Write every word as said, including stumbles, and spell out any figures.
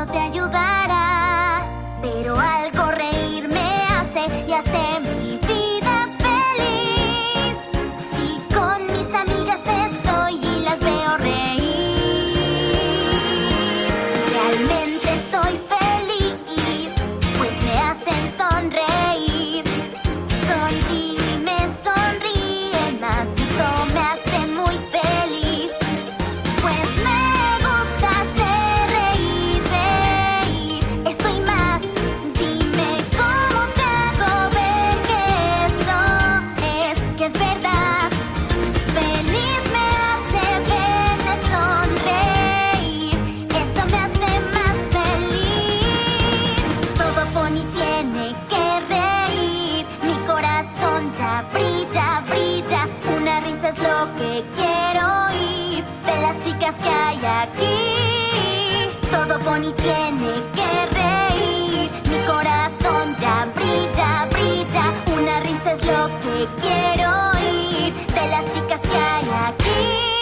eso te ayudará. Pero algo reír me hace y hace mi vida feliz. Si con mis amigas estoy y las veo reír, realmente soy feliz, pues me hacen sonreír. Sonrío y me sonríen más y eso me hace muy feliz. Pues me gusta hacer reír, reír, eso y más. Dime cómo te hago ver que esto es, que es verdad. Feliz me hace verte sonreír, eso me hace más feliz. Todo pony tiene que reír, mi corazón ya brilla, brilla. Una risa es lo que quiero oír de las chicas que hay aquí. Todo pony tiene que reír, mi corazón ya brilla, brilla. Una risa es lo que quiero oír de las chicas que hay aquí.